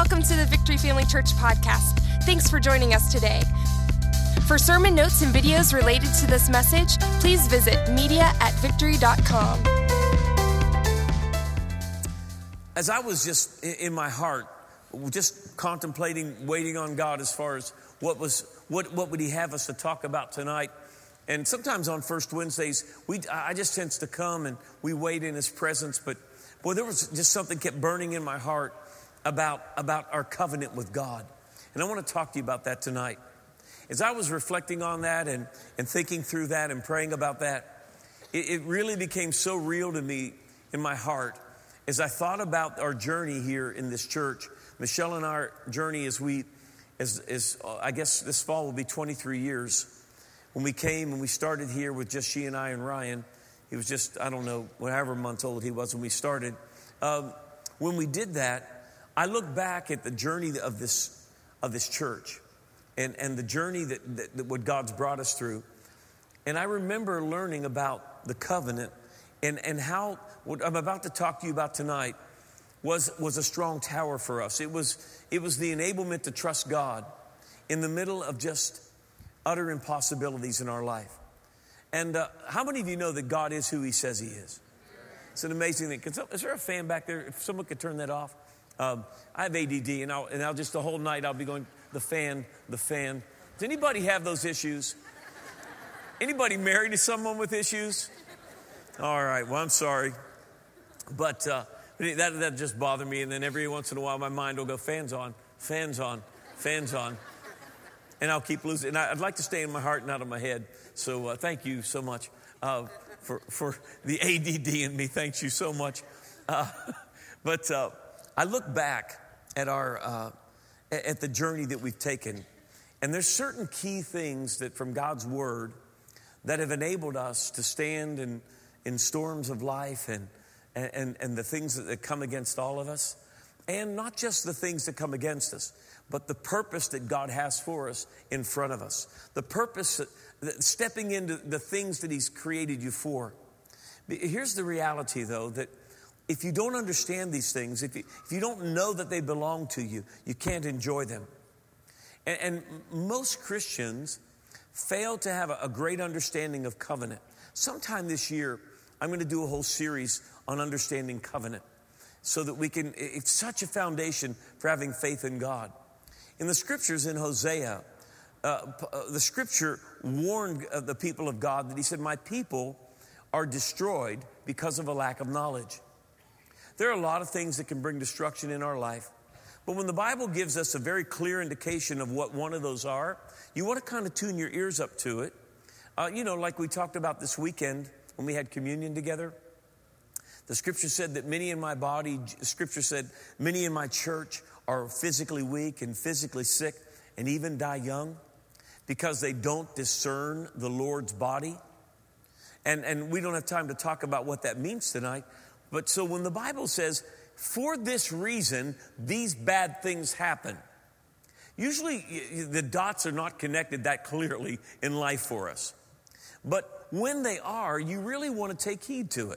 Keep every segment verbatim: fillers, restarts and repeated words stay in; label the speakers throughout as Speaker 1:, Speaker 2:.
Speaker 1: Welcome to the Victory Family Church podcast. Thanks for joining us today. For sermon notes and videos related to this message, please visit media at victory dot com.
Speaker 2: As I was just in my heart, just contemplating, waiting on God as far as what was, what, what would He have us to talk about tonight. And sometimes on First Wednesdays, we I just tends to come and we wait in His presence. But boy, there was just something kept burning in my heart about, about our covenant with God. And I want to talk to you about that tonight. As I was reflecting on that and, and thinking through that and praying about that, it, it really became so real to me in my heart as I thought about our journey here in this church. Michelle and our journey as we, as, as uh, I guess this fall will be twenty-three years. When we came and we started here with just she and I and Ryan, he was just, I don't know, whatever months old he was when we started. Um, when we did that, I look back at the journey of this of this church and, and the journey that, that, that what God's brought us through. And I remember learning about the covenant and, and how what I'm about to talk to you about tonight was, was a strong tower for us. It was, it was the enablement to trust God in the middle of just utter impossibilities in our life. And uh, how many of you know that God is who He says He is? It's an amazing thing. Can some, is there a fan back there? If someone could turn that off. Um, I have A D D, and I'll, and I'll just the whole night I'll be going, the fan, the fan. Does anybody have those issues? Anybody married to someone with issues? All right, well, I'm sorry. But uh, that, that just bothered me, and then every once in a while my mind will go, fans on, fans on, fans on. And I'll keep losing. And I'd like to stay in my heart and not in my head. So uh, thank you so much uh, for, for the A D D in me. Thanks you so much. Uh, but... Uh, I look back at our uh, at the journey that we've taken, and there's certain key things that from God's Word that have enabled us to stand in, in storms of life and, and, and the things that come against all of us, and not just the things that come against us, but the purpose that God has for us in front of us, the purpose that, that stepping into the things that He's created you for. Here's the reality, though, that if you don't understand these things, if you, if you don't know that they belong to you, you can't enjoy them. And, and most Christians fail to have a, a great understanding of covenant. Sometime this year, I'm going to do a whole series on understanding covenant so that we can, it's such a foundation for having faith in God. In the scriptures in Hosea, uh, uh, the scripture warned uh, the people of God that He said, my people are destroyed because of a lack of knowledge. There are a lot of things that can bring destruction in our life. But when the Bible gives us a very clear indication of what one of those are, you want to kind of tune your ears up to it. Uh, you know, like we talked about this weekend when we had communion together. The scripture said that many in my body, scripture said, many in my church are physically weak and physically sick and even die young because they don't discern the Lord's body. And, and we don't have time to talk about what that means tonight. But so when the Bible says, for this reason, these bad things happen, usually the dots are not connected that clearly in life for us. But when they are, you really want to take heed to it.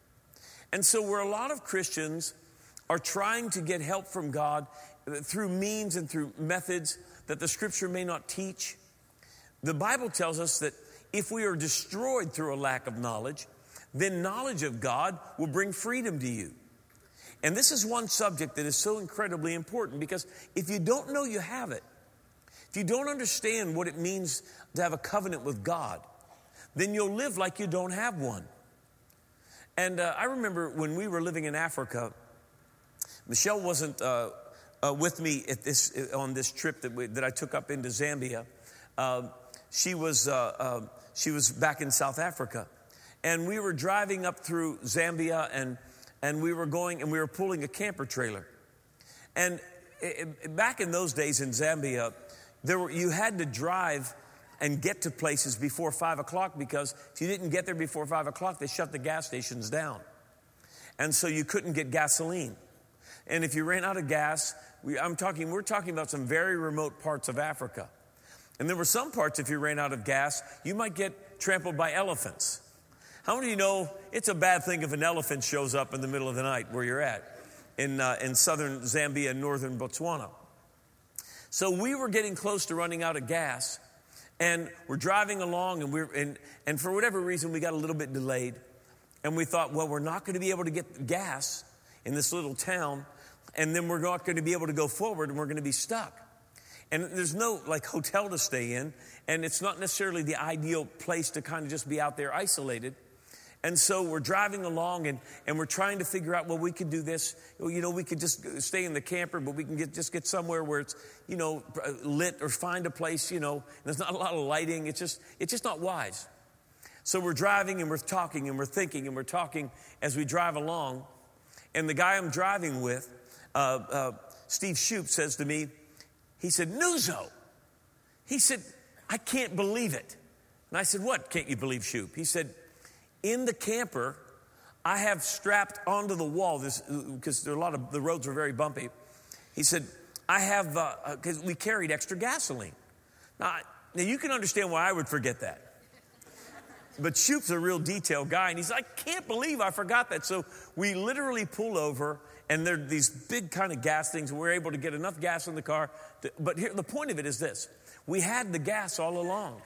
Speaker 2: And so where a lot of Christians are trying to get help from God through means and through methods that the scripture may not teach, the Bible tells us that if we are destroyed through a lack of knowledge, then knowledge of God will bring freedom to you. And this is one subject that is so incredibly important because if you don't know you have it, if you don't understand what it means to have a covenant with God, then you'll live like you don't have one. And uh, I remember when we were living in Africa, Michelle wasn't uh, uh, with me at this on this trip that, we, that I took up into Zambia. Uh, she was uh, uh, she was back in South Africa. And we were driving up through Zambia and, and we were going and we were pulling a camper trailer. And it, back in those days in Zambia, there were, you had to drive and get to places before five o'clock because if you didn't get there before five o'clock, they shut the gas stations down. And so you couldn't get gasoline. And if you ran out of gas, we, I'm talking, we're talking about some very remote parts of Africa. And there were some parts, if you ran out of gas, you might get trampled by elephants. How many of you know it's a bad thing if an elephant shows up in the middle of the night where you're at? in, uh, in southern Zambia and northern Botswana. So we were getting close to running out of gas, and we're driving along, and we're and, and for whatever reason, we got a little bit delayed. And we thought, well, we're not going to be able to get gas in this little town, and then we're not going to be able to go forward, and we're going to be stuck. And there's no, like, hotel to stay in, and it's not necessarily the ideal place to kind of just be out there isolated. And so we're driving along, and, and we're trying to figure out, well, we could do this. You know, we could just stay in the camper, but we can get just get somewhere where it's, you know, lit, or find a place, you know, there's not a lot of lighting. It's just, it's just not wise. So we're driving, and we're talking, and we're thinking, and we're talking as we drive along. And the guy I'm driving with, uh, uh, Steve Shoup, says to me, he said, Nuzo. He said, I can't believe it. And I said, what can't you believe, Shoup? He said, in the camper, I have strapped onto the wall, this because there are a lot of, the roads are very bumpy. He said, I have, because uh, we carried extra gasoline. Now, now, you can understand why I would forget that. But Shoup's a real detailed guy, and he's like, I can't believe I forgot that. So we literally pull over, and there are these big kind of gas things, and we're able to get enough gas in the car. To, but here, the point of it is this. We had the gas all along.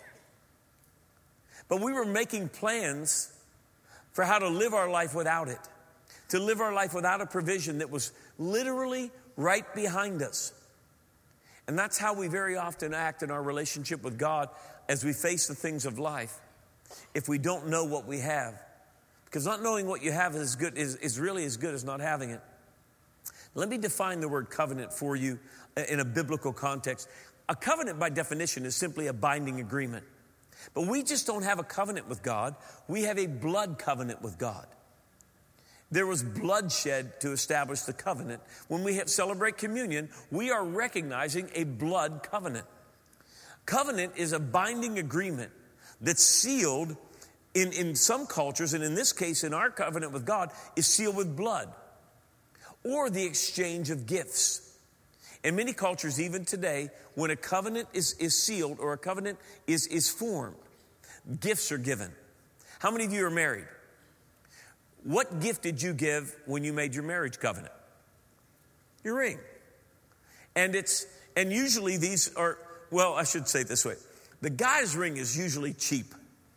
Speaker 2: But we were making plans for how to live our life without it, to live our life without a provision that was literally right behind us. And that's how we very often act in our relationship with God as we face the things of life, if we don't know what we have. Because not knowing what you have is good is, is really as good as not having it. Let me define the word covenant for you in a biblical context. A covenant, by definition, is simply a binding agreement. But we just don't have a covenant with God. We have a blood covenant with God. There was bloodshed to establish the covenant. When we have celebrate communion, we are recognizing a blood covenant. Covenant is a binding agreement that's sealed in, in some cultures, and in this case, in our covenant with God, is sealed with blood or the exchange of gifts. In many cultures, even today, when a covenant is, is sealed or a covenant is, is formed, gifts are given. How many of you are married? What gift did you give when you made your marriage covenant? Your ring. And it's and usually these are, well, I should say it this way. The guy's ring is usually cheap.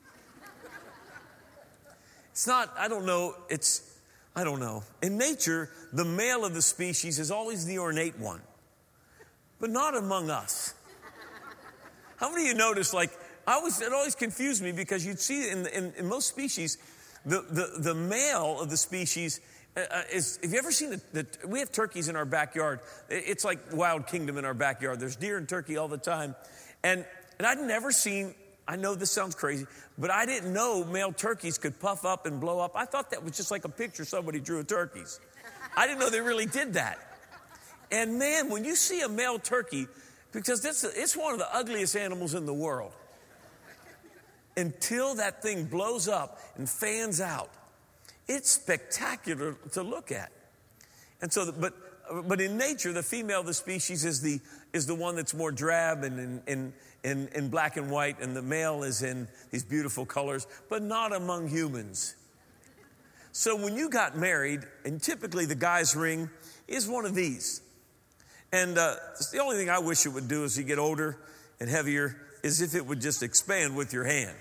Speaker 2: It's not, I don't know, it's, I don't know. In nature, the male of the species is always the ornate one. But not among us. How many of you notice, like, I was, it always confused me because you'd see in, in, in most species, the, the, the male of the species uh, is, have you ever seen the, the, we have turkeys in our backyard. It's like Wild Kingdom in our backyard. There's deer and turkey all the time. And, and I'd never seen, I know this sounds crazy, but I didn't know male turkeys could puff up and blow up. I thought that was just like a picture somebody drew of turkeys. I didn't know they really did that. And man, when you see a male turkey, because this, it's one of the ugliest animals in the world, until that thing blows up and fans out, it's spectacular to look at. And so, the, but but in nature, the female of the species is the is the one that's more drab and in in, in in black and white, and the male is in these beautiful colors, but not among humans. So when you got married, and typically the guy's ring is one of these. And uh, the only thing I wish it would do as you get older and heavier is if it would just expand with your hand.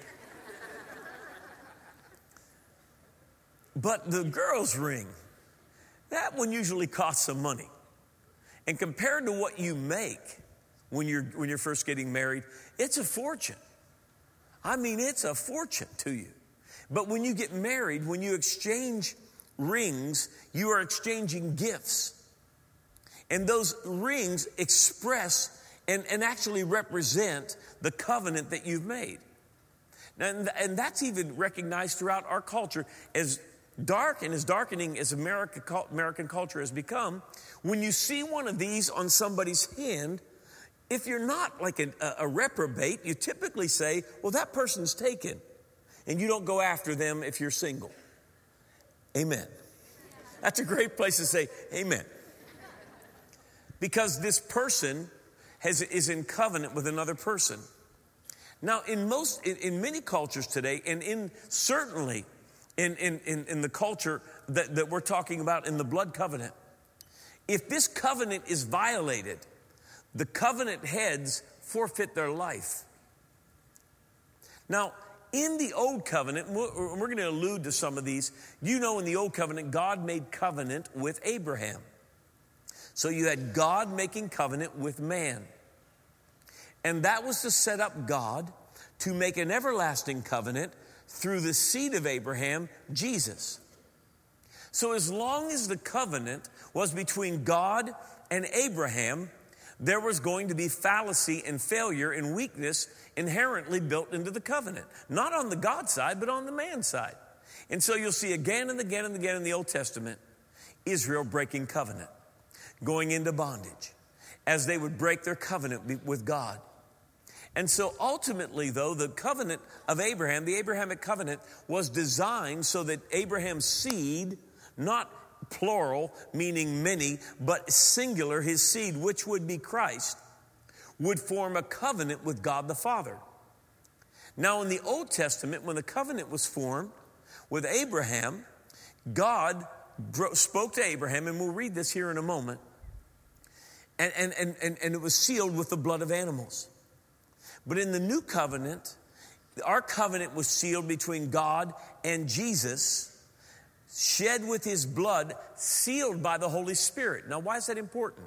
Speaker 2: But the girl's ring, that one usually costs some money. And compared to what you make when you're when you're first getting married, it's a fortune. I mean, it's a fortune to you. But when you get married, when you exchange rings, you are exchanging gifts. And those rings express and, and actually represent the covenant that you've made. And, and that's even recognized throughout our culture. As dark and as darkening as America, American culture has become, when you see one of these on somebody's hand, if you're not like a, a reprobate, you typically say, well, that person's taken. And you don't go after them if you're single. Amen. That's a great place to say amen. Because this person has, is in covenant with another person. Now, in most, in, in many cultures today, and in certainly in, in, in, in the culture that, that we're talking about in the blood covenant, If this covenant is violated, the covenant heads forfeit their life. Now, in the Old Covenant, we're going to allude to some of these. You know, in the Old Covenant, God made covenant with Abraham. So you had God making covenant with man. And that was to set up God to make an everlasting covenant through the seed of Abraham, Jesus. So as long as the covenant was between God and Abraham, there was going to be fallacy and failure and weakness inherently built into the covenant. Not on the God side, but on the man side. And so you'll see again and again and again in the Old Testament, Israel breaking covenant, going into bondage, as they would break their covenant with God. And so ultimately, though, the covenant of Abraham, the Abrahamic covenant, was designed so that Abraham's seed, not plural, meaning many, but singular, his seed, which would be Christ, would form a covenant with God the Father. Now, in the Old Testament, when the covenant was formed with Abraham, God spoke to Abraham, and we'll read this here in a moment, and, and, and, and, and it was sealed with the blood of animals. But in the new covenant, our covenant was sealed between God and Jesus, shed with his blood, sealed by the Holy Spirit. Now, why is that important?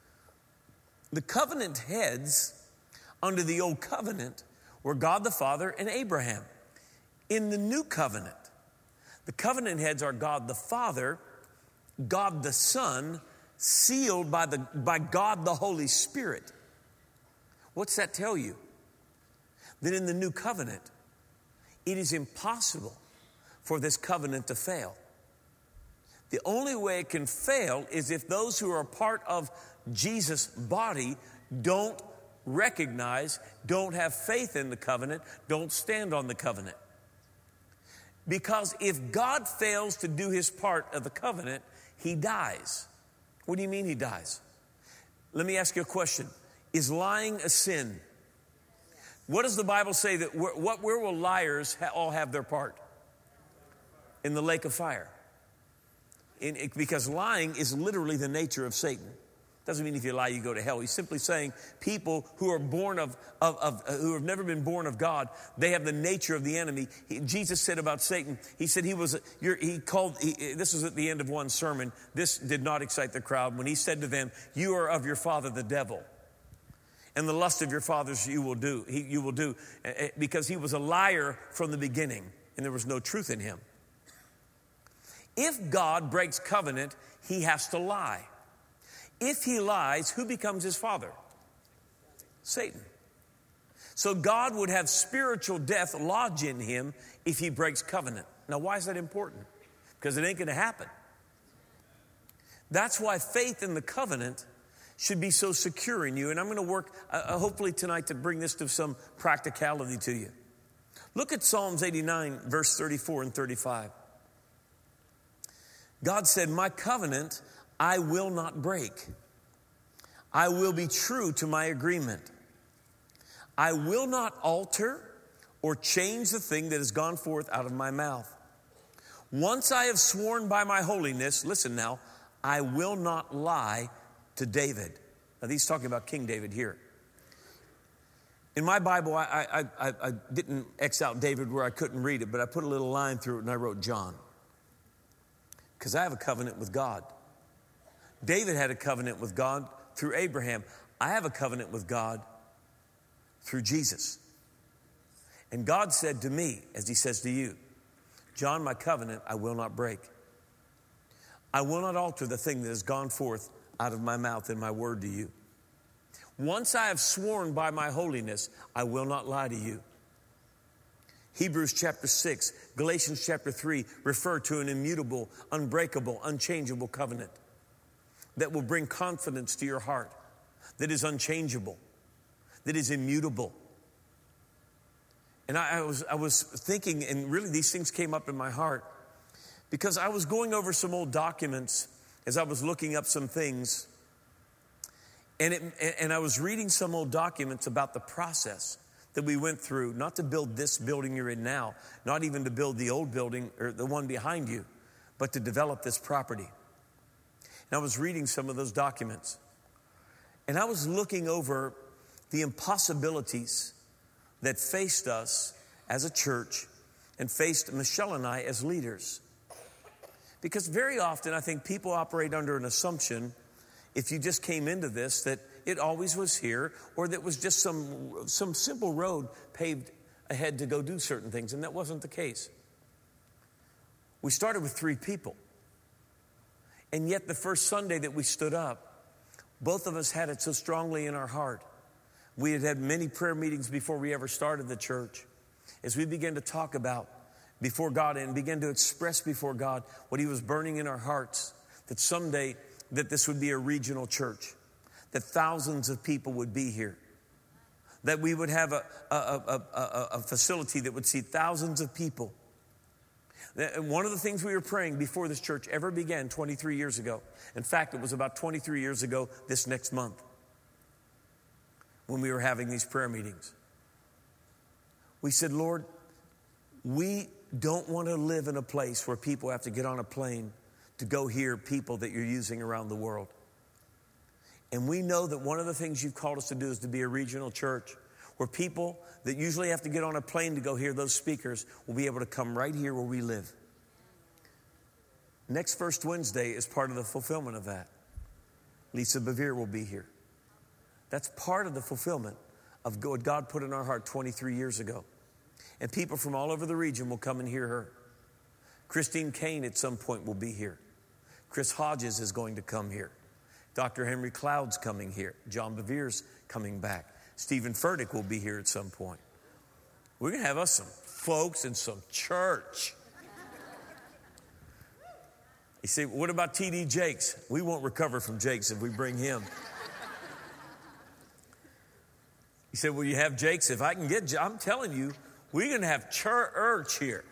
Speaker 2: The covenant heads under the old covenant were God the Father and Abraham. In the new covenant, the covenant heads are God the Father, God the Son, sealed by, the, by God the Holy Spirit. What's that tell you? That in the new covenant, it is impossible for this covenant to fail. The only way it can fail is if those who are a part of Jesus' body don't recognize, don't have faith in the covenant, don't stand on the covenant. Because if God fails to do his part of the covenant, he dies. What do you mean he dies? Let me ask you a question. Is lying a sin? What does the Bible say that what where will liars all have their part? In the lake of fire. In, it, because lying is literally the nature of Satan. Doesn't mean if you lie you go to hell. He's simply saying people who are born of, of, of uh, who have never been born of God, they have the nature of the enemy. He, Jesus said about Satan, he said he was, you're, he called, he, this was at the end of one sermon. This did not excite the crowd when he said to them, you are of your father the devil. And the lust of your fathers you will do, he, you will do, because he was a liar from the beginning and there was no truth in him. If God breaks covenant, he has to lie. If he lies, who becomes his father? Satan. So God would have spiritual death lodge in him if he breaks covenant. Now, why is that important? Because it ain't going to happen. That's why faith in the covenant should be so secure in you. And I'm going to work, uh, hopefully tonight, to bring this to some practicality to you. Look at Psalms eighty-nine, verse thirty-four and thirty-five. God said, my covenant I will not break. I will be true to my agreement. I will not alter or change the thing that has gone forth out of my mouth. Once I have sworn by my holiness, listen now, I will not lie to David. Now he's talking about King David here. In my Bible, I, I, I, I didn't X out David where I couldn't read it, but I put a little line through it and I wrote John. Because I have a covenant with God. David had a covenant with God through Abraham. I have a covenant with God through Jesus. And God said to me, as he says to you, John, my covenant I will not break. I will not alter the thing that has gone forth out of my mouth in my word to you. Once I have sworn by my holiness, I will not lie to you. Hebrews chapter six, Galatians chapter three refer to an immutable, unbreakable, unchangeable covenant that will bring confidence to your heart, that is unchangeable, that is immutable. And I, I was I was thinking, and really these things came up in my heart because I was going over some old documents as I was looking up some things, and it, and I was reading some old documents about the process that we went through, not to build this building you're in now, not even to build the old building or the one behind you, but to develop this property. And I was reading some of those documents. And I was looking over the impossibilities that faced us as a church and faced Michelle and I as leaders. Because very often I think people operate under an assumption, if you just came into this, that it always was here, or that was just some, some simple road paved ahead to go do certain things, and that wasn't the case. We started with three people. And yet the first Sunday that we stood up, both of us had it so strongly in our heart. We had had many prayer meetings before we ever started the church. As we began to talk about before God and began to express before God what he was burning in our hearts, that someday that this would be a regional church, that thousands of people would be here, that we would have a, a, a, a, a facility that would seat thousands of people. And one of the things we were praying before this church ever began twenty-three years ago, in fact, it was about twenty-three years ago this next month when we were having these prayer meetings. We said, Lord, we don't want to live in a place where people have to get on a plane to go hear people that you're using around the world. And we know that one of the things you've called us to do is to be a regional church where people that usually have to get on a plane to go hear those speakers will be able to come right here where we live. Next First Wednesday is part of the fulfillment of that. Lisa Bevere will be here. That's part of the fulfillment of what God put in our heart twenty-three years ago. And people from all over the region will come and hear her. Christine Kane at some point will be here. Chris Hodges is going to come here. Doctor Henry Cloud's coming here. John Bevere's coming back. Stephen Furtick will be here at some point. We're going to have us some folks and some church. You say, what about T D Jakes? We won't recover from Jakes if we bring him. He said, well, you have Jakes. If I can get, I'm telling you, we're going to have church here.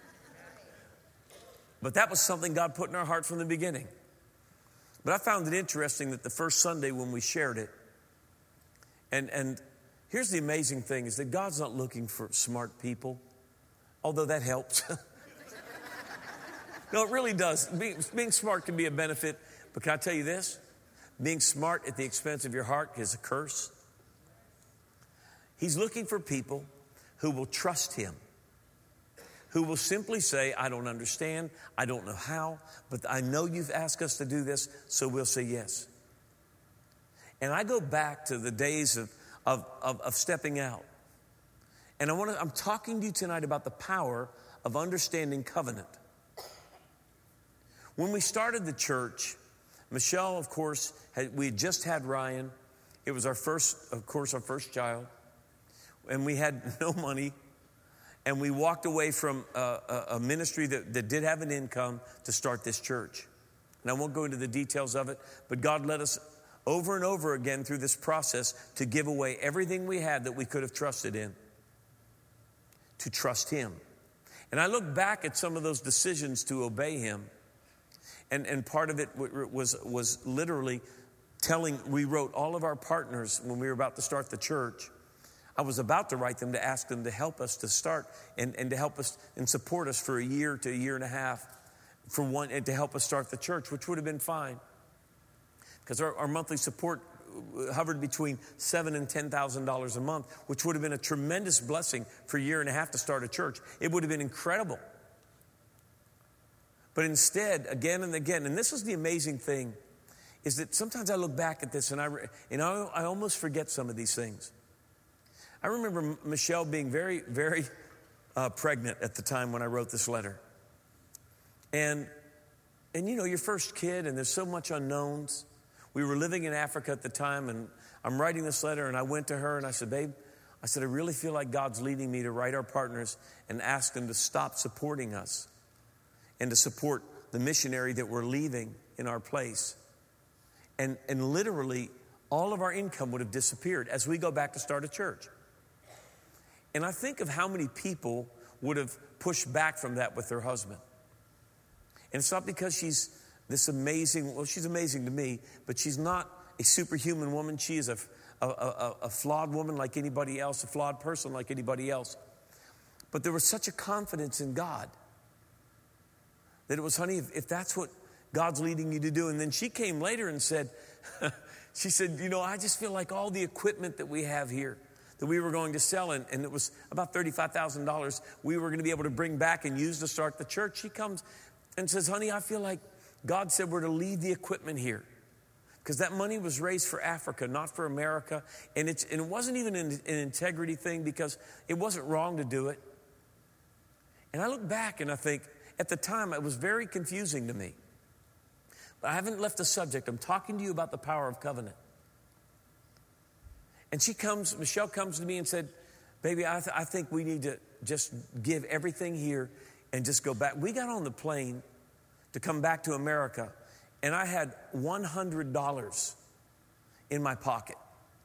Speaker 2: But that was something God put in our heart from the beginning. But I found it interesting that the first Sunday when we shared it, and, and here's the amazing thing, is that God's not looking for smart people, although that helps. No, it really does. Being, being smart can be a benefit, but can I tell you this? Being smart at the expense of your heart is a curse. He's looking for people who will trust him, who will simply say, I don't understand, I don't know how, but I know you've asked us to do this, so we'll say yes. And I go back to the days of, of, of, of stepping out. And I want to, I'm talking to you tonight about the power of understanding covenant. When we started the church, Michelle, of course, had, we had just had Ryan. It was our first, of course, our first child. And we had no money. And we walked away from a, a ministry that, that did have an income to start this church. And I won't go into the details of it, but God led us over and over again through this process to give away everything we had that we could have trusted in, to trust him. And I look back at some of those decisions to obey him. And, and part of it was, was literally telling, we wrote all of our partners when we were about to start the church. I was about to write them to ask them to help us to start and, and to help us and support us for a year to a year and a half for one, and to help us start the church, which would have been fine. Because our, our monthly support hovered between seven and ten thousand dollars a month, which would have been a tremendous blessing for a year and a half to start a church. It would have been incredible. But instead, again and again, and this is the amazing thing, is that sometimes I look back at this and I and I, I almost forget some of these things. I remember Michelle being very, very uh, pregnant at the time when I wrote this letter. And, and you know, your first kid, and there's so much unknowns. We were living in Africa at the time, and I'm writing this letter, and I went to her, and I said, babe, I said, I really feel like God's leading me to write our partners and ask them to stop supporting us and to support the missionary that we're leaving in our place. And, and literally, all of our income would have disappeared as we go back to start a church. And I think of how many people would have pushed back from that with their husband. And it's not because she's this amazing, well, she's amazing to me, but she's not a superhuman woman. She is a, a, a, a flawed woman like anybody else, a flawed person like anybody else. But there was such a confidence in God that it was, honey, if, if that's what God's leading you to do. And then she came later and said, she said, you know, I just feel like all the equipment that we have here that we were going to sell, and, and it was about thirty-five thousand dollars we were going to be able to bring back and use to start the church. She comes and says, honey, I feel like God said we're to leave the equipment here. Because that money was raised for Africa, not for America. And, it's, and it wasn't even an, an integrity thing, because it wasn't wrong to do it. And I look back and I think, at the time, it was very confusing to me. But I haven't left the subject. I'm talking to you about the power of covenant. And she comes, Michelle comes to me and said, baby, I, th- I think we need to just give everything here and just go back. We got on the plane to come back to America, and I had one hundred dollars in my pocket.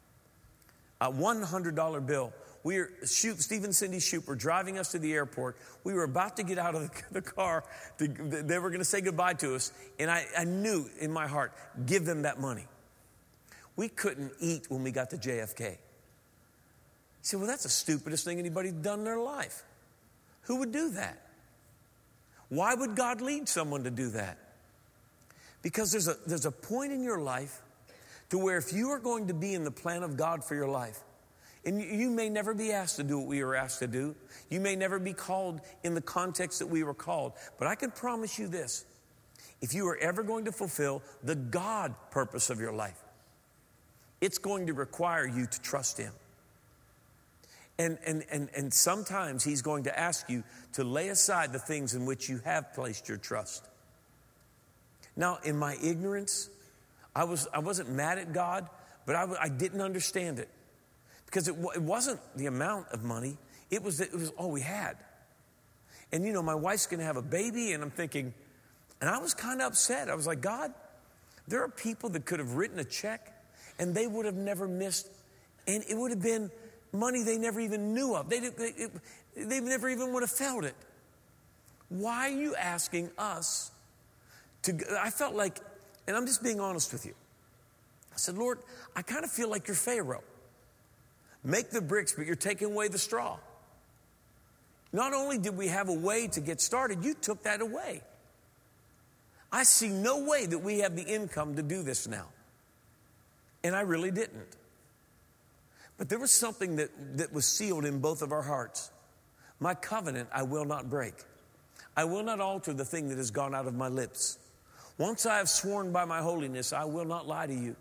Speaker 2: A one hundred dollar bill. We were, Steve and Cindy Shoup were driving us to the airport. We were about to get out of the, the car. To, they were going to say goodbye to us. And I, I knew in my heart, give them that money. We couldn't eat when we got to J F K. You say, well, that's the stupidest thing anybody's done in their life. Who would do that? Why would God lead someone to do that? Because there's a, there's a point in your life to where if you are going to be in the plan of God for your life, and you may never be asked to do what we were asked to do. You may never be called in the context that we were called. But I can promise you this. If you are ever going to fulfill the God purpose of your life, it's going to require you to trust Him. And, and, and, and sometimes He's going to ask you to lay aside the things in which you have placed your trust. Now, in my ignorance, I, was, I wasn't mad at God, but I, I didn't understand it. Because it, it wasn't the amount of money. It was, it was all we had. And, you know, my wife's going to have a baby, and I'm thinking, and I was kind of upset. I was like, God, there are people that could have written a check, and they would have never missed, and it would have been money they never even knew of. They, they, it, they never even would have felt it. Why are you asking us to, I felt like, and I'm just being honest with you. I said, Lord, I kind of feel like you're Pharaoh. Make the bricks, but you're taking away the straw. Not only did we have a way to get started, you took that away. I see no way that we have the income to do this now. And I really didn't. But there was something that, that was sealed in both of our hearts. My covenant I will not break. I will not alter the thing that has gone out of my lips. Once I have sworn by my holiness, I will not lie to you.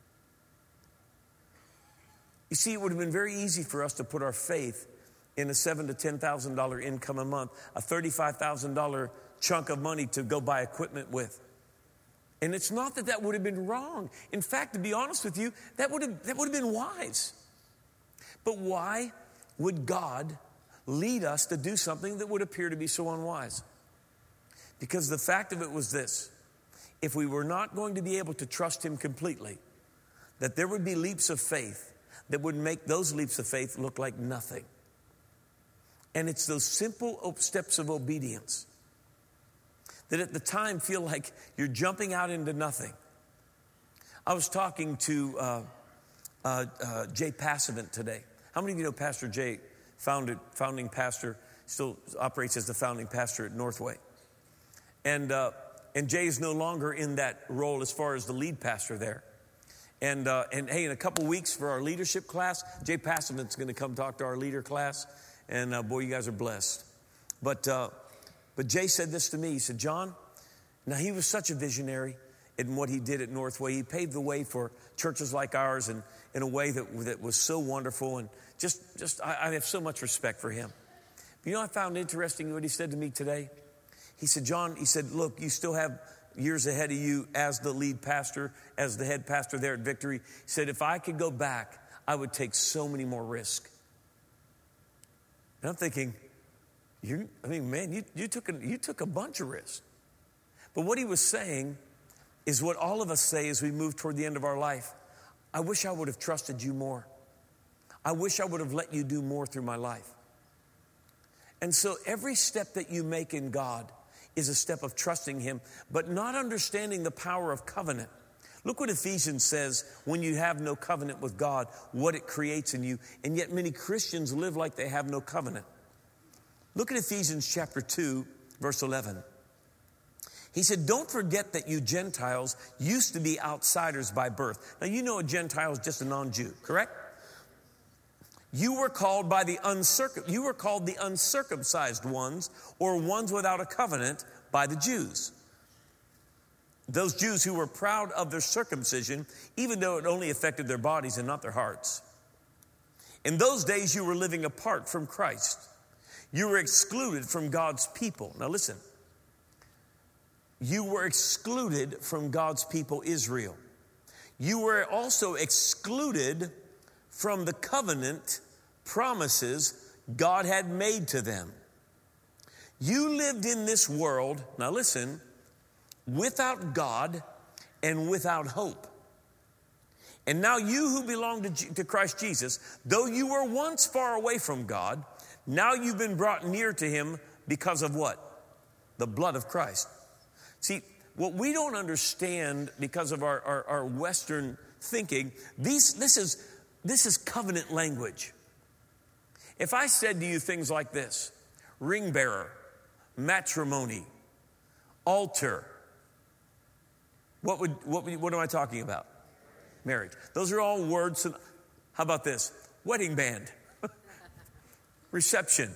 Speaker 2: You see, it would have been very easy for us to put our faith in a seven to ten thousand dollar income a month, a thirty-five thousand dollar chunk of money to go buy equipment with. And it's not that that would have been wrong. In fact, to be honest with you, that would have that would have been wise. But why would God lead us to do something that would appear to be so unwise? Because the fact of it was this: if we were not going to be able to trust Him completely, that there would be leaps of faith that would make those leaps of faith look like nothing. And it's those simple steps of obedience that at the time feel like you're jumping out into nothing. I was talking to uh, uh, uh, Jay Passavant today. How many of you know Pastor Jay, founded, founding pastor, still operates as the founding pastor at Northway? And, uh, and Jay is no longer in that role as far as the lead pastor there. And, uh, and hey, in a couple weeks for our leadership class, Jay Passavant's going to come talk to our leader class. And uh, boy, you guys are blessed. But, uh, but Jay said this to me. He said, John, now he was such a visionary in what he did at Northway. He paved the way for churches like ours and in a way that, that was so wonderful. And just, just I, I have so much respect for him. But you know, I found interesting what he said to me today. He said, John, he said, look, you still have years ahead of you as the lead pastor, as the head pastor there at Victory. He said, if I could go back, I would take so many more risks. And I'm thinking, you, I mean, man, you, you, took a, you took a bunch of risks. But what he was saying is what all of us say as we move toward the end of our life. I wish I would have trusted you more. I wish I would have let you do more through my life. And so every step that you make in God is a step of trusting Him, but not understanding the power of covenant. Look what Ephesians says when you have no covenant with God, what it creates in you. And yet many Christians live like they have no covenant. Look at Ephesians chapter two, verse eleven. He said, don't forget that you Gentiles used to be outsiders by birth. Now, you know a Gentile is just a non-Jew, correct? You were called by the uncircum, you were called the uncircumcised ones, or ones without a covenant, by the Jews. Those Jews who were proud of their circumcision, even though it only affected their bodies and not their hearts. In those days, you were living apart from Christ. You were excluded from God's people. Now listen. You were excluded from God's people, Israel. You were also excluded from the covenant promises God had made to them. You lived in this world, now listen, without God and without hope. And now you who belong to, to Christ Jesus, though you were once far away from God, now you've been brought near to him because of what? The blood of Christ. See, what we don't understand because of our, our, our Western thinking, these, this is, this is covenant language. If I said to you things like this, ring bearer, matrimony, altar, what would, what would, what am I talking about? Marriage. Those are all words. How about this? Wedding band, reception,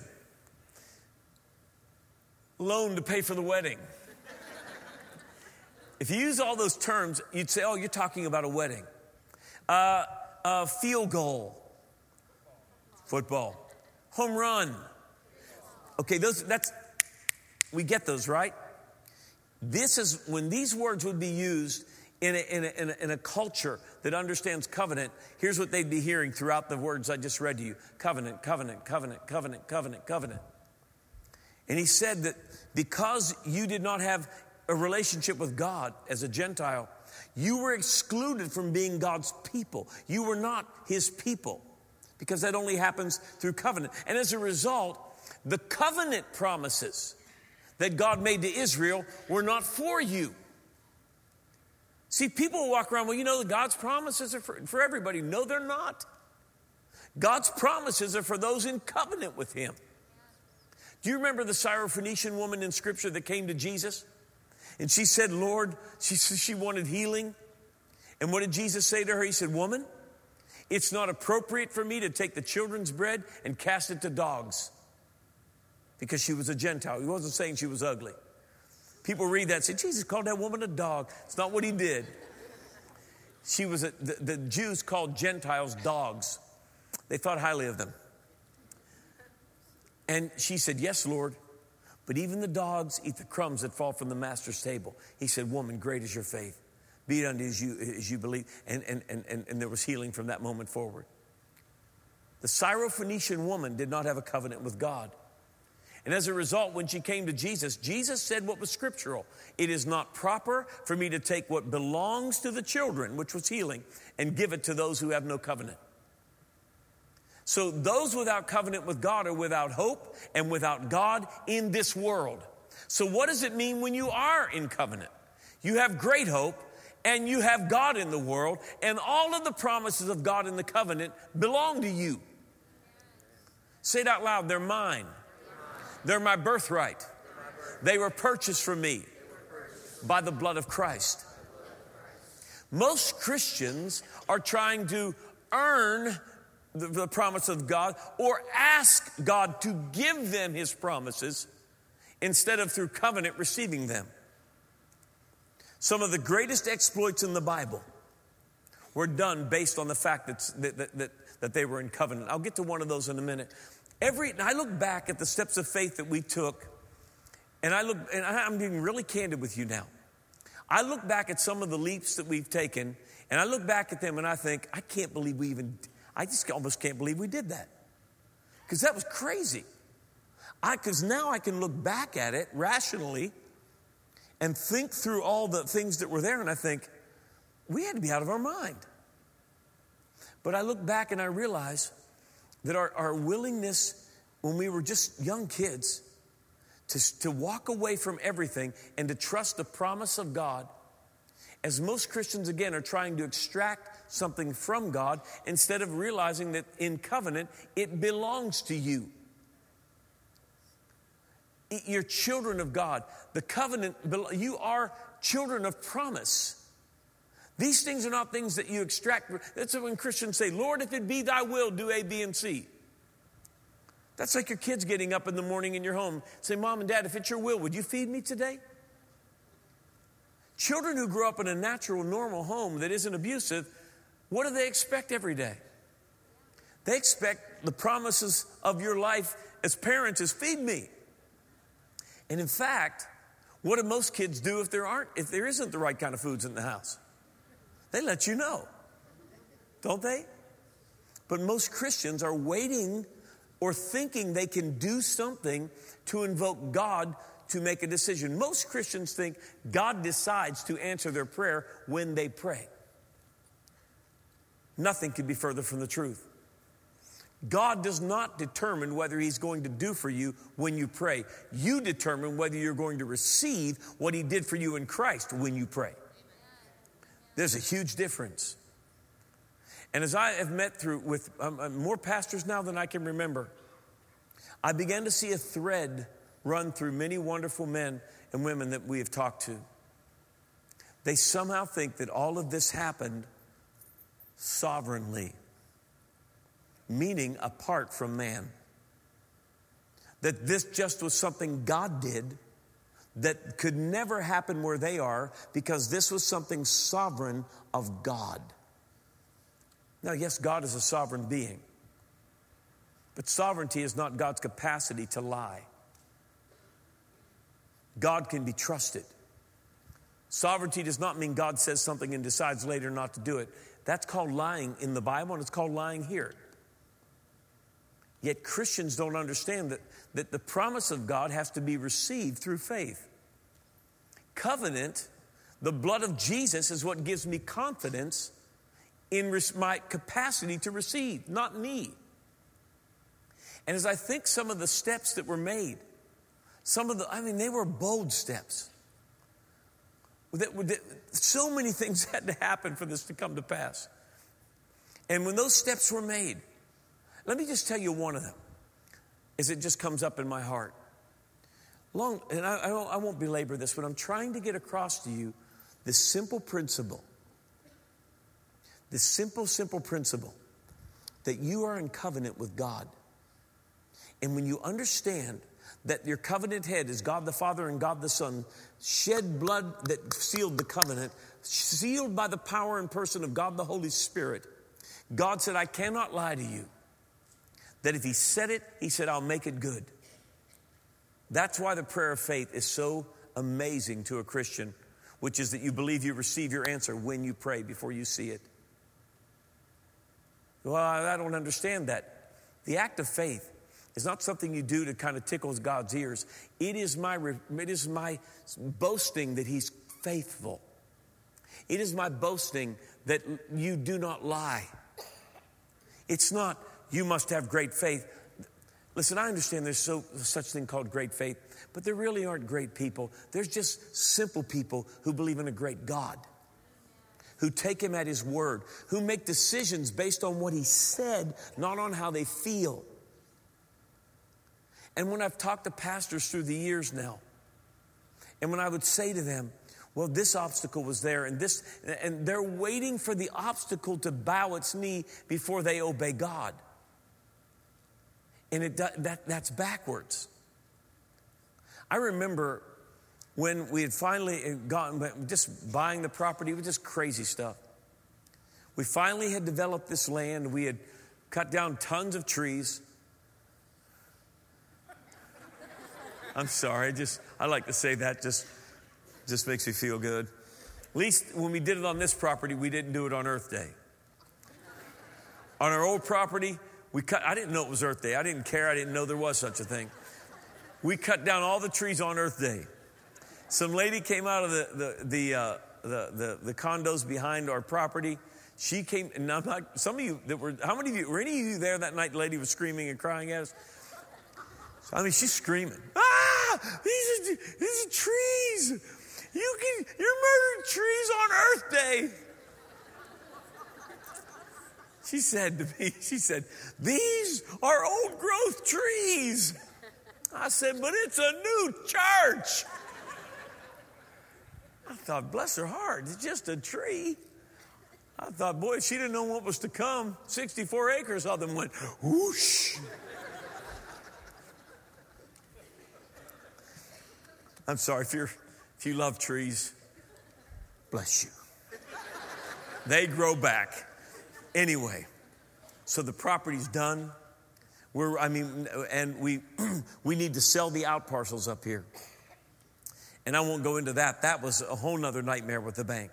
Speaker 2: loan to pay for the wedding. If you use all those terms, you'd say, oh, you're talking about a wedding. Uh, uh, field goal, football, home run. Okay, those, that's, we get those, right? This is, when these words would be used in a, in a, in a, in a culture that understands covenant, here's what they'd be hearing throughout the words I just read to you. Covenant, covenant, covenant, covenant, covenant, covenant. And he said that because you did not have a relationship with God as a Gentile, you were excluded from being God's people. You were not his people because that only happens through covenant. And as a result, the covenant promises that God made to Israel were not for you. See, people walk around, well, you know, God's promises are for, for everybody. No, they're not. God's promises are for those in covenant with him. Do you remember the Syrophoenician woman in Scripture that came to Jesus? And she said, Lord, she, she wanted healing. And what did Jesus say to her? He said, woman, it's not appropriate for me to take the children's bread and cast it to dogs. Because she was a Gentile. He wasn't saying she was ugly. People read that and say, Jesus called that woman a dog. It's not what he did. She was a, the, the Jews called Gentiles dogs. They thought highly of them. And she said, yes, Lord. But even the dogs eat the crumbs that fall from the master's table. He said, woman, great is your faith. Be it unto as you, as you believe. And, and, and, and there was healing from that moment forward. The Syrophoenician woman did not have a covenant with God. And as a result, when she came to Jesus, Jesus said what was scriptural. It is not proper for me to take what belongs to the children, which was healing, and give it to those who have no covenant. So those without covenant with God are without hope and without God in this world. So what does it mean when you are in covenant? You have great hope and you have God in the world, and all of the promises of God in the covenant belong to you. Say it out loud. They're mine. They're my birthright. They were purchased from me by the blood of Christ. Most Christians are trying to earn the, the promise of God or ask God to give them his promises instead of through covenant receiving them. Some of the greatest exploits in the Bible were done based on the fact that, that, that, that they were in covenant. I'll get to one of those in a minute. Every, I look back at the steps of faith that we took, and I look, and I'm being really candid with you now. I look back at some of the leaps that we've taken, and I look back at them and I think, I can't believe we even, I just almost can't believe we did that. Because that was crazy. I, because now I can look back at it rationally and think through all the things that were there, and I think, we had to be out of our mind. But I look back and I realize that our, our willingness when we were just young kids to, to walk away from everything and to trust the promise of God, as most Christians, again, are trying to extract something from God instead of realizing that in covenant, it belongs to you. You're children of God. The covenant, you are children of promise. These things are not things that you extract. That's when Christians say, Lord, if it be thy will, do A, B, and C. That's like your kids getting up in the morning in your home. Say, Mom and Dad, if it's your will, would you feed me today? Children who grow up in a natural, normal home that isn't abusive, what do they expect every day? They expect the promises of your life as parents is feed me. And in fact, what do most kids do if there aren't, if there isn't the right kind of foods in the house? They let you know, don't they? But most Christians are waiting or thinking they can do something to invoke God to make a decision. Most Christians think God decides to answer their prayer when they pray. Nothing could be further from the truth. God does not determine whether he's going to do for you when you pray. You determine whether you're going to receive what he did for you in Christ when you pray. There's a huge difference. And as I have met through with um, more pastors now than I can remember, I began to see a thread run through many wonderful men and women that we have talked to. They somehow think that all of this happened sovereignly, meaning apart from man. That this just was something God did that could never happen where they are because this was something sovereign of God. Now, yes, God is a sovereign being, but sovereignty is not God's capacity to lie. God can be trusted. Sovereignty does not mean God says something and decides later not to do it. That's called lying in the Bible, and it's called lying here. Yet Christians don't understand that, that the promise of God has to be received through faith. Covenant, the blood of Jesus, is what gives me confidence in my capacity to receive, not me. And as I think some of the steps that were made, some of the, I mean, they were bold steps. That, that, so many things had to happen for this to come to pass. And when those steps were made, let me just tell you one of them, as it just comes up in my heart. Long, and I, I, won't, I won't belabor this, but I'm trying to get across to you this simple principle. This simple, simple principle that you are in covenant with God. And when you understand that your covenant head is God the Father and God the Son, shed blood that sealed the covenant, sealed by the power and person of God the Holy Spirit, God said, I cannot lie to you. That if he said it, he said, I'll make it good. That's why the prayer of faith is so amazing to a Christian, which is that you believe you receive your answer when you pray before you see it. Well, I don't understand that. The act of faith is not something you do to kind of tickle God's ears. It is my, it is my boasting that he's faithful. It is my boasting that you do not lie. It's not, you must have great faith. Listen, I understand there's so, such thing called great faith, but there really aren't great people. There's just simple people who believe in a great God, who take him at his word, who make decisions based on what he said, not on how they feel. And when I've talked to pastors through the years now, and when I would say to them, well, this obstacle was there, and this, and they're waiting for the obstacle to bow its knee before they obey God. And it that that's backwards. I remember when we had finally gotten, just buying the property, it was just crazy stuff. We finally had developed this land. We had cut down tons of trees. I'm sorry, just I like to say that, just, just makes me feel good. At least when we did it on this property, we didn't do it on Earth Day. On our old property, we cut, I didn't know it was Earth Day. I didn't care. I didn't know there was such a thing. We cut down all the trees on Earth Day. Some lady came out of the the the uh, the, the, the condos behind our property. She came, and I'm not, some of you that were, how many of you, were any of you there that night? The lady was screaming and crying at us. I mean, she's screaming. Ah, these are, these are trees. You can, you're murdering trees on Earth Day. She said to me, she said, these are old growth trees. I said, but it's a new church. I thought, bless her heart, it's just a tree. I thought, boy, if she didn't know what was to come, sixty-four acres of them went whoosh. I'm sorry, if, you're, if you love trees, bless you. They grow back. Anyway, so the property's done. We're, I mean, and we we need to sell the out parcels up here. And I won't go into that. That was a whole nother nightmare with the bank.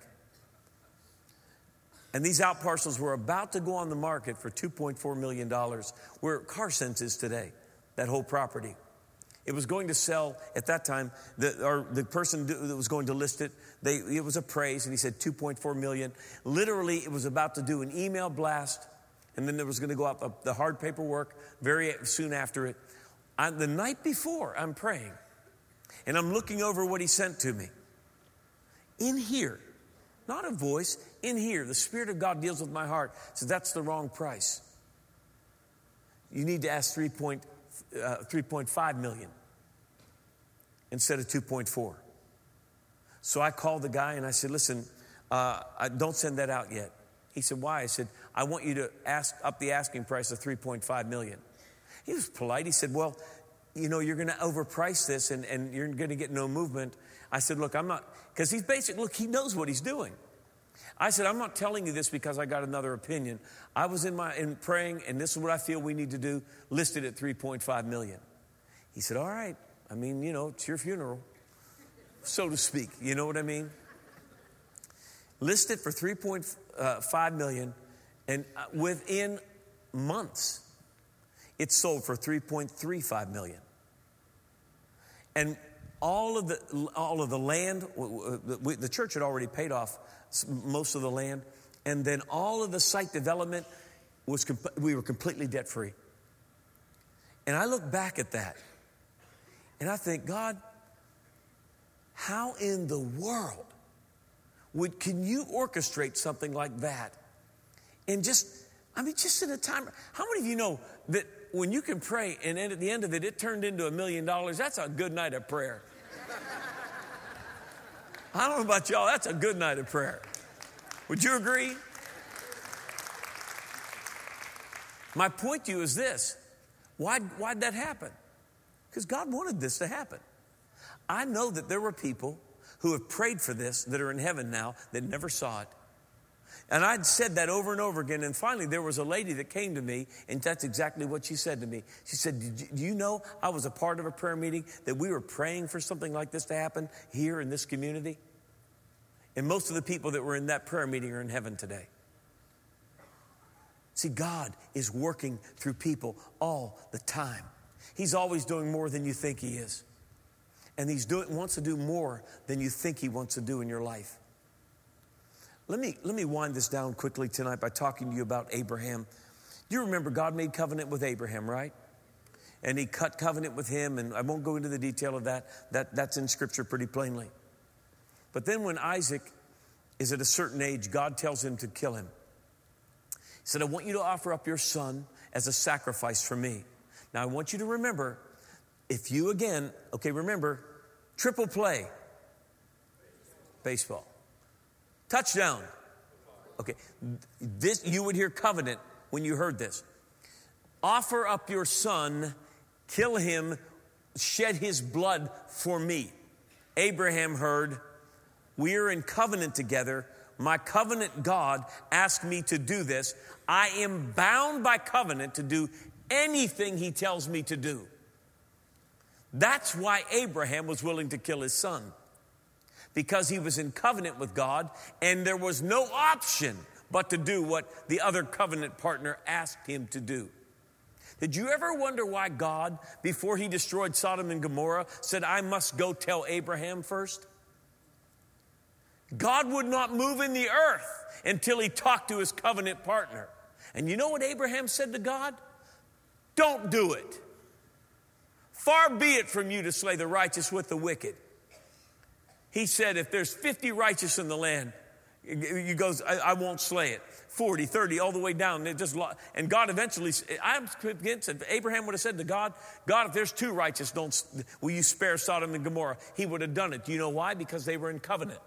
Speaker 2: And these out parcels were about to go on the market for two point four million dollars, where CarSense is today, that whole property. It was going to sell at that time, the, or the person that was going to list it, they, it was appraised, and he said two point four million dollars. Literally, it was about to do an email blast, and then there was going to go out the, the hard paperwork very soon after it. I, the night before, I'm praying, and I'm looking over what he sent to me. In here, not a voice, in here, the Spirit of God deals with my heart. So that's the wrong price. You need to ask three point five million instead of two point four. So I called the guy and I said, listen, uh, I don't send that out yet. He said, why? I said, I want you to ask up the asking price of three point five million. He was polite. He said, well, you know, you're going to overprice this and, and you're going to get no movement. I said, look, I'm not, because he's basic, look, he knows what he's doing. I said, I'm not telling you this because I got another opinion. I was in my in praying, and this is what I feel we need to do, listed at three point five million. He said, all right. I mean, you know, it's your funeral, so to speak. You know what I mean? Listed for three point five million, and within months, it sold for three point three five million. And all of the all of the land, the church had already paid off most of the land, and then all of the site development was we were completely debt free. And I look back at that, and I think, God, how in the world would can you orchestrate something like that? And just, I mean, just in a time. How many of you know that when you can pray and at the end of it, it turned into a million dollars? That's a good night of prayer. I don't know about y'all, that's a good night of prayer. Would you agree? My point to you is this. Why, why'd that happen? Because God wanted this to happen. I know that there were people who have prayed for this that are in heaven now that never saw it. And I'd said that over and over again. And finally, there was a lady that came to me, and that's exactly what she said to me. She said, do you know I was a part of a prayer meeting that we were praying for something like this to happen here in this community? And most of the people that were in that prayer meeting are in heaven today. See, God is working through people all the time. He's always doing more than you think he is. And he wants to do more than you think he wants to do in your life. Let me, let me wind this down quickly tonight by talking to you about Abraham. You remember God made covenant with Abraham, right? And he cut covenant with him, and I won't go into the detail of that. That that's in Scripture pretty plainly. But then when Isaac is at a certain age, God tells him to kill him. He said, I want you to offer up your son as a sacrifice for me. Now, I want you to remember, if you again, okay, remember, triple play. Baseball. Touchdown. Okay, this you would hear covenant when you heard this. Offer up your son, kill him, shed his blood for me. Abraham heard, we are in covenant together. My covenant God asked me to do this. I am bound by covenant to do anything he tells me to do. That's why Abraham was willing to kill his son. Because he was in covenant with God, and there was no option but to do what the other covenant partner asked him to do. Did you ever wonder why God, before he destroyed Sodom and Gomorrah, said, I must go tell Abraham first? God would not move in the earth until he talked to his covenant partner. And you know what Abraham said to God? Don't do it. Far be it from you to slay the righteous with the wicked. He said, if there's fifty righteous in the land, He goes, I, I won't slay it. forty, thirty, all the way down. It just, and God eventually, I'm convinced if Abraham would have said to God, God, if there's two righteous, don't, will you spare Sodom and Gomorrah? He would have done it. Do you know why? Because they were in covenant.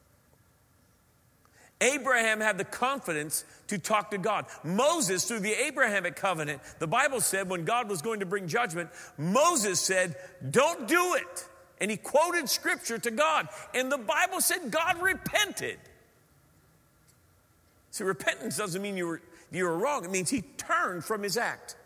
Speaker 2: Abraham had the confidence to talk to God. Moses, through the Abrahamic covenant, the Bible said when God was going to bring judgment, Moses said, don't do it. And he quoted scripture to God. And the Bible said God repented. See, repentance doesn't mean you were, you were wrong. It means he turned from his act.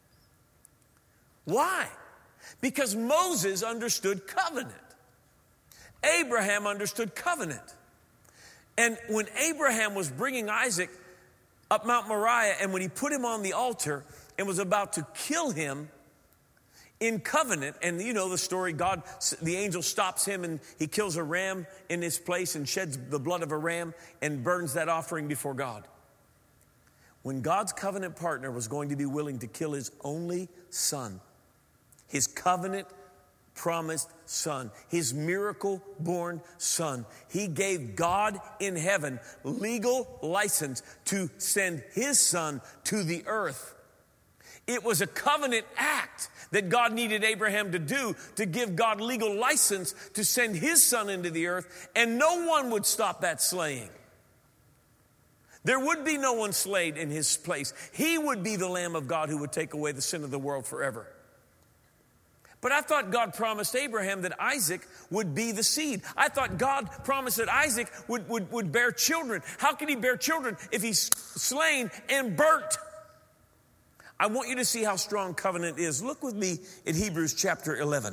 Speaker 2: Why? Because Moses understood covenant. Abraham understood covenant. And when Abraham was bringing Isaac up Mount Moriah, and when he put him on the altar and was about to kill him in covenant, and you know the story, God, the angel stops him and he kills a ram in his place and sheds the blood of a ram and burns that offering before God. When God's covenant partner was going to be willing to kill his only son, his covenant promised son, his miracle-born son, he gave God in heaven legal license to send his son to the earth. It was a covenant act that God needed Abraham to do to give God legal license to send his son into the earth, and no one would stop that slaying. There would be no one slain in his place. He would be the Lamb of God who would take away the sin of the world forever. But I thought God promised Abraham that Isaac would be the seed. I thought God promised that Isaac would, would, would bear children. How can he bear children if he's slain and burnt? I want you to see how strong covenant is. Look with me in Hebrews chapter eleven.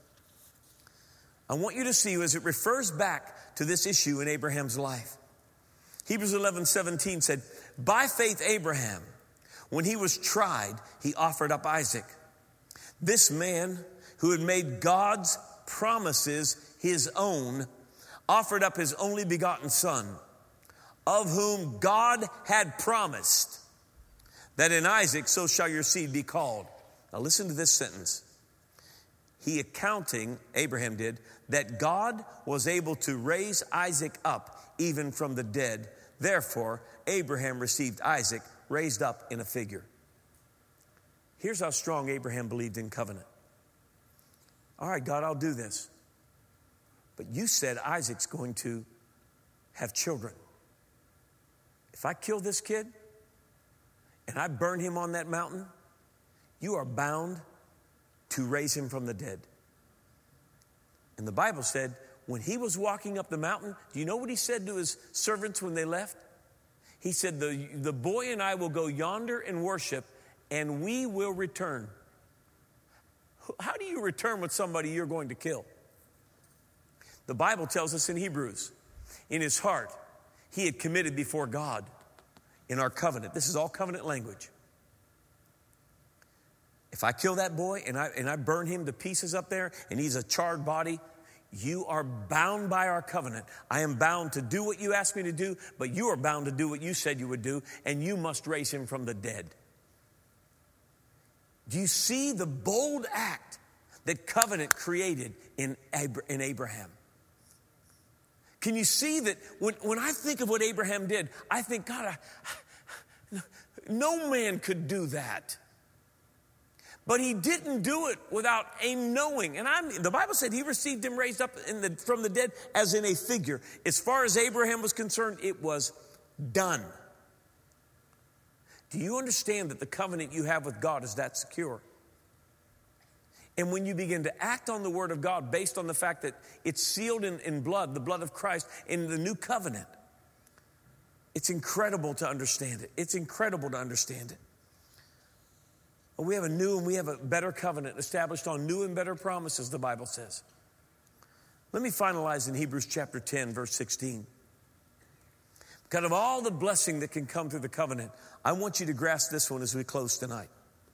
Speaker 2: I want you to see as it refers back to this issue in Abraham's life. Hebrews eleven seventeen said, by faith Abraham, when he was tried, he offered up Isaac. This man who had made God's promises his own, offered up his only begotten son, of whom God had promised that in Isaac so shall your seed be called. Now listen to this sentence. He accounting, Abraham did, that God was able to raise Isaac up even from the dead. Therefore, Abraham received Isaac raised up in a figure. Here's how strong Abraham believed in covenant. All right, God, I'll do this. But you said Isaac's going to have children. If I kill this kid and I burn him on that mountain, you are bound to raise him from the dead. And the Bible said when he was walking up the mountain, do you know what he said to his servants when they left? He said, the, the boy and I will go yonder and worship, and we will return. How do you return with somebody you're going to kill? The Bible tells us in Hebrews, in his heart, he had committed before God in our covenant. This is all covenant language. If I kill that boy and I, and I burn him to pieces up there and he's a charred body, you are bound by our covenant. I am bound to do what you asked me to do, but you are bound to do what you said you would do, and you must raise him from the dead. Do you see the bold act that covenant created in Abraham? Can you see that when, when I think of what Abraham did, I think, God, I, no man could do that. But he didn't do it without a knowing. And I'm, the Bible said he received him raised up in the, from the dead as in a figure. As far as Abraham was concerned, it was done. Do you understand that the covenant you have with God is that secure? And when you begin to act on the word of God based on the fact that it's sealed in, in blood, the blood of Christ, in the new covenant, it's incredible to understand it. It's incredible to understand it. We have a new and we have a better covenant established on new and better promises, the Bible says. Let me finalize in Hebrews chapter ten, verse sixteen. Because of all the blessing that can come through the covenant, I want you to grasp this one as we close tonight.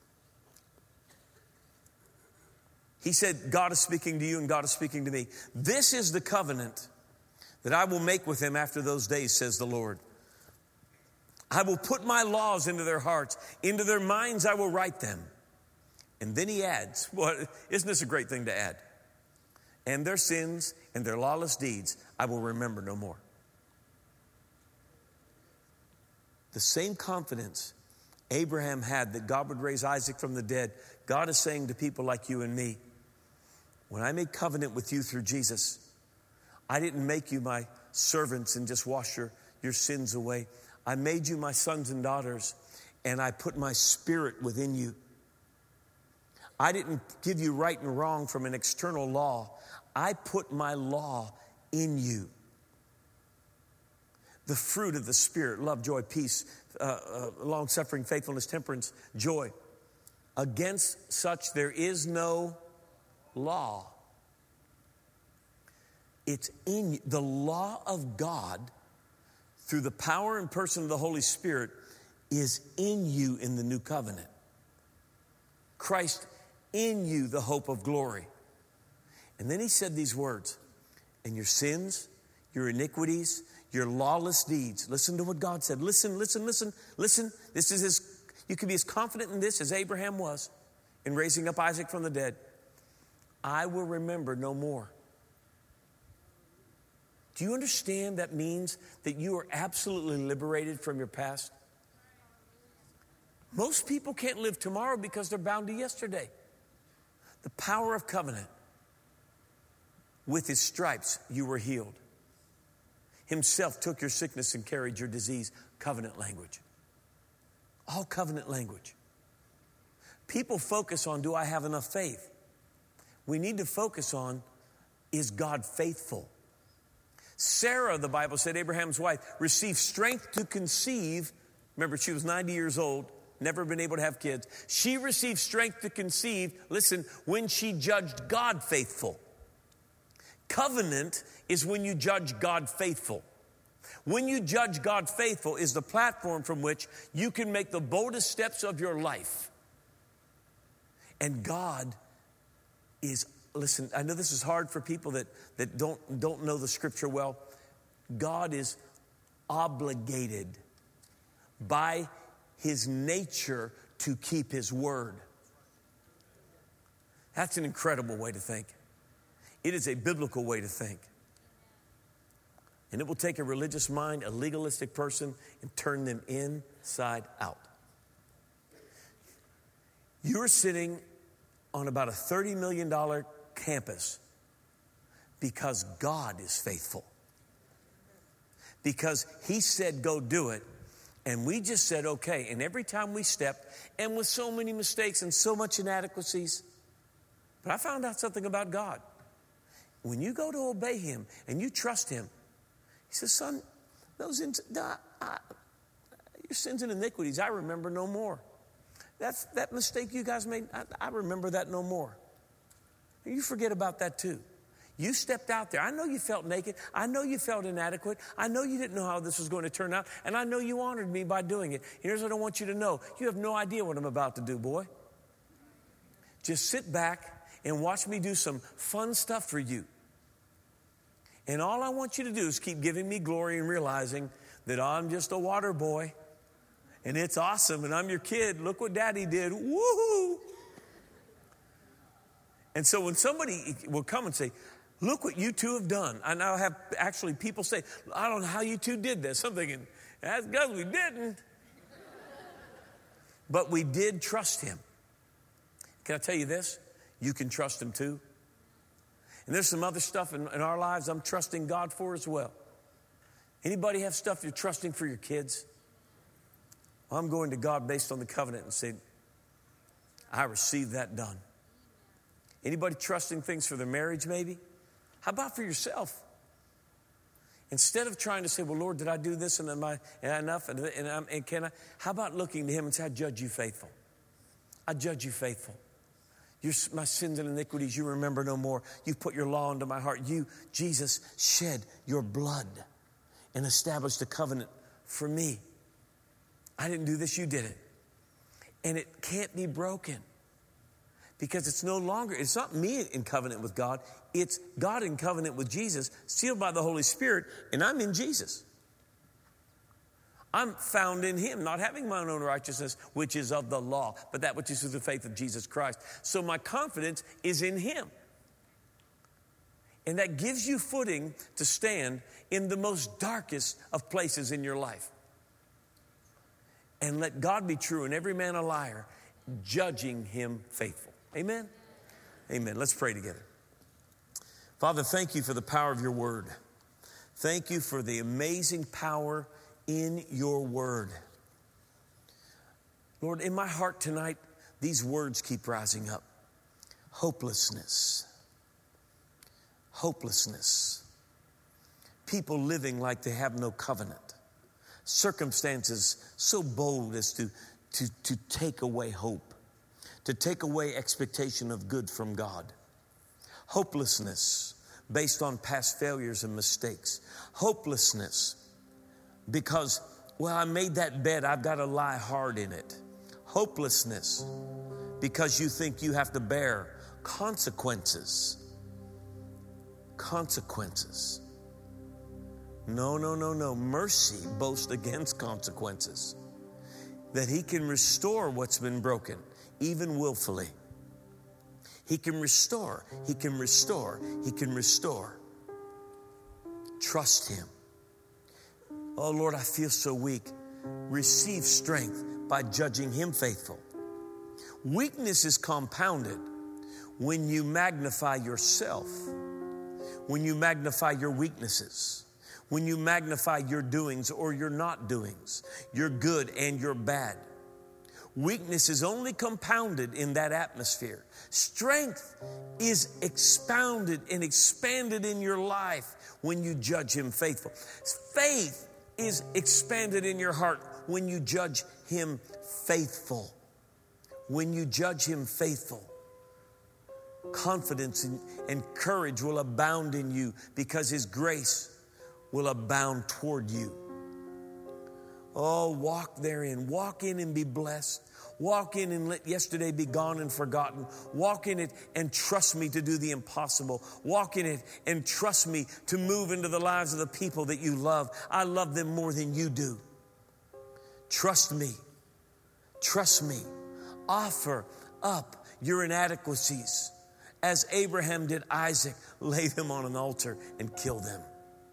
Speaker 2: He said, God is speaking to you and God is speaking to me. This is the covenant that I will make with them after those days, says the Lord. I will put my laws into their hearts. Into their minds I will write them. And then he adds, well, isn't this a great thing to add? And their sins and their lawless deeds I will remember no more. The same confidence Abraham had that God would raise Isaac from the dead, God is saying to people like you and me, when I made covenant with you through Jesus, I didn't make you my servants and just wash your, your sins away. I made you my sons and daughters, and I put my spirit within you. I didn't give you right and wrong from an external law. I put my law in you. The fruit of the Spirit, love, joy, peace, uh, uh, long-suffering, faithfulness, temperance, joy. Against such there is no law. It's in you. The law of God, through the power and person of the Holy Spirit, is in you in the new covenant. Christ in you, the hope of glory. And then he said these words, and your sins, your iniquities, your lawless deeds. Listen to what God said. Listen, listen, listen, listen. This is as, you can be as confident in this as Abraham was in raising up Isaac from the dead. I will remember no more. Do you understand that means that you are absolutely liberated from your past? Most people can't live tomorrow because they're bound to yesterday. The power of covenant. With his stripes, you were healed. Himself took your sickness and carried your disease. Covenant language. All covenant language. People focus on, do I have enough faith? We need to focus on, is God faithful? Sarah, the Bible said, Abraham's wife, received strength to conceive. Remember, she was ninety years old, never been able to have kids. She received strength to conceive, listen, when she judged God faithful. Covenant is when you judge God faithful. When you judge God faithful is the platform from which you can make the boldest steps of your life. And God is, listen, I know this is hard for people that, that don't, don't know the scripture well. God is obligated by his nature to keep his word. That's an incredible way to think. It is a biblical way to think. And it will take a religious mind, a legalistic person, and turn them inside out. You're sitting on about a thirty million dollars campus because God is faithful. Because he said, go do it. And we just said, okay. And every time we stepped, and with so many mistakes and so much inadequacies, but I found out something about God. When you go to obey him and you trust him, he says, son, those ins- uh, uh, your sins and iniquities, I remember no more. That's, that mistake you guys made, I, I remember that no more. You forget about that too. You stepped out there. I know you felt naked. I know you felt inadequate. I know you didn't know how this was going to turn out. And I know you honored me by doing it. Here's what I want you to know. You have no idea what I'm about to do, boy. Just sit back and watch me do some fun stuff for you. And all I want you to do is keep giving me glory and realizing that I'm just a water boy. And it's awesome. And I'm your kid. Look what daddy did. Woohoo! And so when somebody will come and say, look what you two have done. I now have actually people say, I don't know how you two did this. I'm thinking, that's because we didn't. But we did trust him. Can I tell you this? You can trust him too. And there's some other stuff in, in our lives I'm trusting God for as well. Anybody have stuff you're trusting for your kids? Well, I'm going to God based on the covenant and saying, I receive that done. Anybody trusting things for their marriage maybe? How about for yourself? Instead of trying to say, well, Lord, did I do this and am I, am I enough and, and, I'm, and can I? How about looking to him and say, I judge you faithful. I judge you faithful. Your, my sins and iniquities you remember no more. You put your law into my heart. You, Jesus, shed your blood and established a covenant for me. I didn't do this, you did it. And it can't be broken. Because it's no longer, it's not me in covenant with God. It's God in covenant with Jesus, sealed by the Holy Spirit, and I'm in Jesus. I'm found in him, not having my own righteousness, which is of the law, but that which is through the faith of Jesus Christ. So my confidence is in him. And that gives you footing to stand in the most darkest of places in your life. and let God be true and every man a liar, judging him faithful. Amen? Amen. Let's pray together. Father, thank you for the power of your word. Thank you for the amazing power in your word. Lord, in my heart tonight, these words keep rising up. Hopelessness. Hopelessness. People living like they have no covenant. Circumstances so bold as to, to, to take away hope, to take away expectation of good from God. Hopelessness based on past failures and mistakes. Hopelessness because, well, I made that bed, I've got to lie hard in it. Hopelessness because you think you have to bear consequences. Consequences. No, no, no, no. Mercy boasts against consequences. That he can restore what's been broken, even willfully. He can restore, he can restore, he can restore. Trust him. Oh Lord, I feel so weak. Receive strength by judging him faithful. Weakness is compounded when you magnify yourself, when you magnify your weaknesses, when you magnify your doings or your not doings, your good and your bad. Weakness is only compounded in that atmosphere. Strength is expounded and expanded in your life when you judge him faithful. Faith is expanded in your heart when you judge him faithful. When you judge him faithful, confidence and, and courage will abound in you because his grace will abound toward you. Oh, walk therein. Walk in and be blessed. Walk in and let yesterday be gone and forgotten. Walk in it and trust me to do the impossible. Walk in it and trust me to move into the lives of the people that you love. I love them more than you do. Trust me. Trust me. Offer up your inadequacies. As Abraham did Isaac, lay them on an altar and kill them.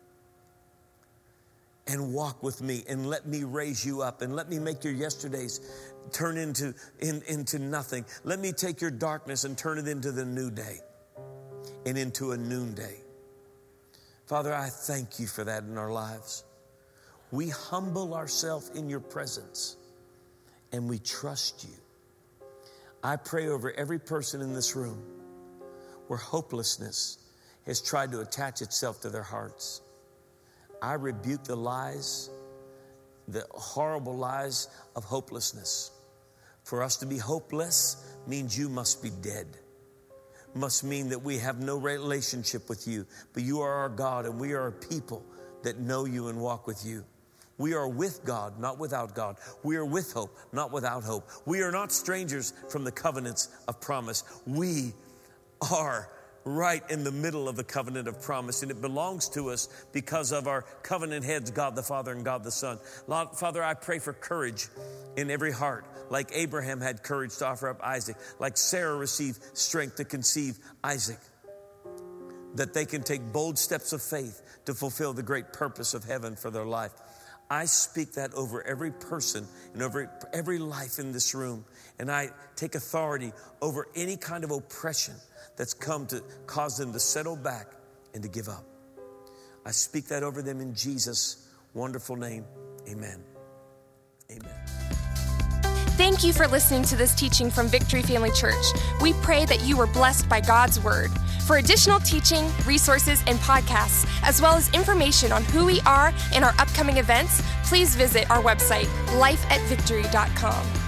Speaker 2: And walk with me and let me raise you up and let me make your yesterdays turn into, in, into nothing. Let me take your darkness and turn it into the new day and into a noonday. Father, I thank you for that in our lives. We humble ourselves in your presence and we trust you. I pray over every person in this room where hopelessness has tried to attach itself to their hearts. I rebuke the lies, the horrible lies of hopelessness. For us to be hopeless means you must be dead. Must mean that we have no relationship with you. But you are our God and we are a people that know you and walk with you. We are with God, not without God. We are with hope, not without hope. We are not strangers from the covenants of promise. We are right in the middle of the covenant of promise, and it belongs to us because of our covenant heads, God the Father and God the Son. Lord, Father, I pray for courage in every heart, like Abraham had courage to offer up Isaac, like Sarah received strength to conceive Isaac, that they can take bold steps of faith to fulfill the great purpose of heaven for their life. I speak that over every person and over every life in this room, and I take authority over any kind of oppression that's come to cause them to settle back and to give up. I speak that over them in Jesus' wonderful name. Amen. Amen.
Speaker 1: Thank you for listening to this teaching from Victory Family Church. We pray that you were blessed by God's word. For additional teaching, resources, and podcasts, as well as information on who we are and our upcoming events, please visit our website, life at victory dot com.